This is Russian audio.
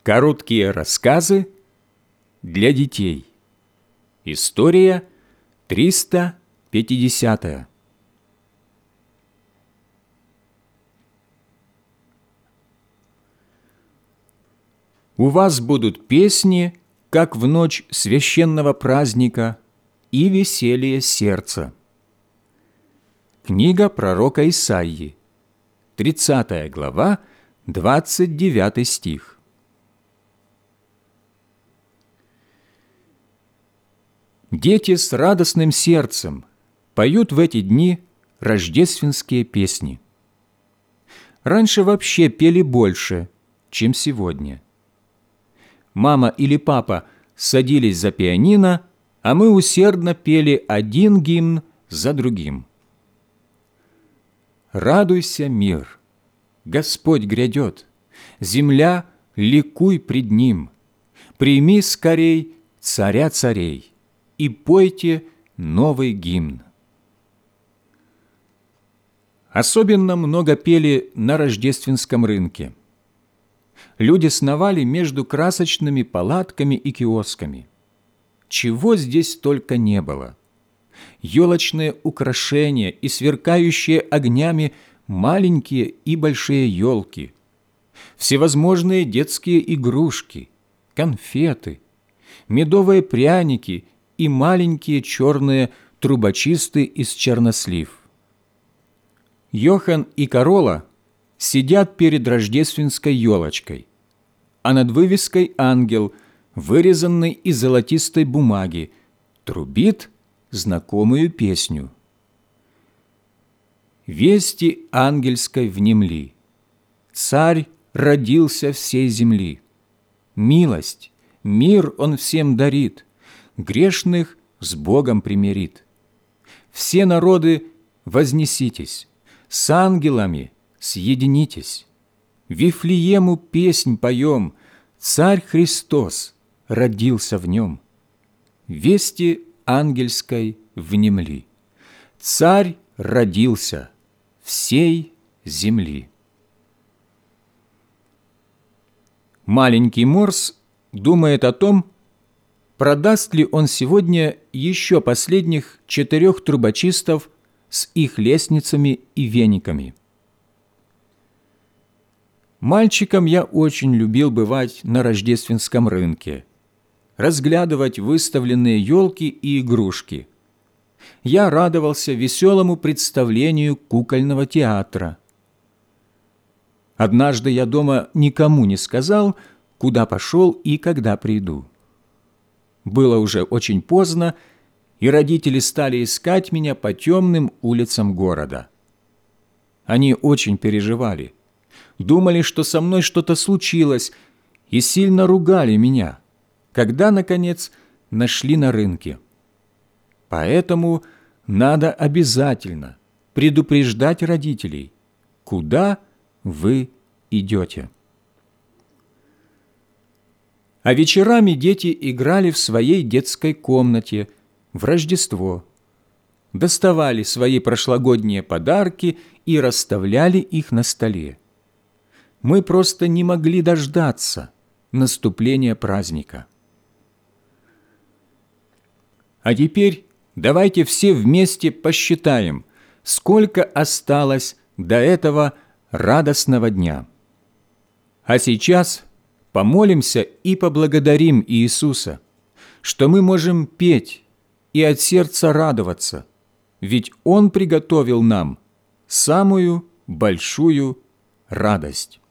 Короткие рассказы для детей. История 350. У вас будут песни, как в ночь священного праздника, и веселье сердца. Книга пророка Исаии, 30 глава, 29 стих. Дети с радостным сердцем поют в эти дни рождественские песни. Раньше вообще пели больше, чем сегодня. Мама или папа садились за пианино, а мы усердно пели один гимн за другим. «Радуйся, мир! Господь грядет! Земля, ликуй пред Ним! Прими скорей Царя царей и пойте новый гимн!» Особенно много пели на рождественском рынке. Люди сновали между красочными палатками и киосками. Чего здесь только не было. Елочные украшения и сверкающие огнями маленькие и большие елки, всевозможные детские игрушки, конфеты, медовые пряники и маленькие черные трубочисты из чернослив. Йохан и Карола сидят перед рождественской елочкой, а над вывеской ангел, вырезанный из золотистой бумаги, трубит знакомую песню. «Вести ангельской внемли, Царь родился всей земли. Милость, мир Он всем дарит, грешных с Богом примирит. Все народы вознеситесь, с ангелами съединитесь. Вифлеему песнь поем, Царь Христос родился в нем. Вести ангельской внемли, Царь родился всей земли». Маленький Морс думает о том, продаст ли он сегодня еще последних 4 трубочистов с их лестницами и вениками. Мальчиком я очень любил бывать на рождественском рынке, разглядывать выставленные елки и игрушки. Я радовался веселому представлению кукольного театра. Однажды я дома никому не сказал, куда пошел и когда приду. Было уже очень поздно, и родители стали искать меня по темным улицам города. Они очень переживали, думали, что со мной что-то случилось, и сильно ругали меня, когда, наконец, нашли на рынке. Поэтому надо обязательно предупреждать родителей, куда вы идете. А вечерами дети играли в своей детской комнате в Рождество, доставали свои прошлогодние подарки и расставляли их на столе. Мы просто не могли дождаться наступления праздника. А теперь давайте все вместе посчитаем, сколько осталось до этого радостного дня. А сейчас помолимся и поблагодарим Иисуса, что мы можем петь и от сердца радоваться, ведь Он приготовил нам самую большую радость.